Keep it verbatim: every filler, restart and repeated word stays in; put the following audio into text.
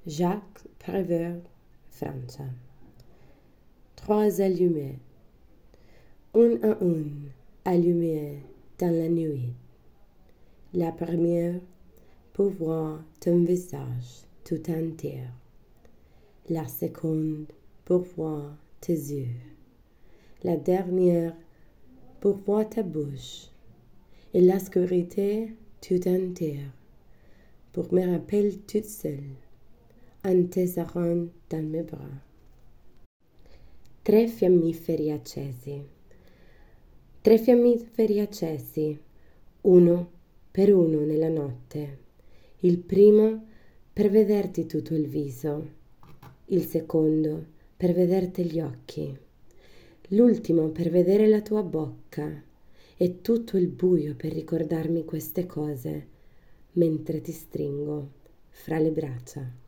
Jacques Prévert, Francia. Trois allumés, un à un, allumés dans la nuit. La première pour voir ton visage tout entier. La seconde pour voir tes yeux. La dernière pour voir ta bouche. Et l'obscurité tout entière pour me rappeler toute seule en te serrant dans mes bras. Tre fiammiferi accesi, tre fiammiferi accesi, uno per uno nella notte. Il primo per vederti tutto il viso, il secondo per vederti gli occhi, l'ultimo per vedere la tua bocca e tutto il buio per ricordarmi queste cose mentre ti stringo fra le braccia.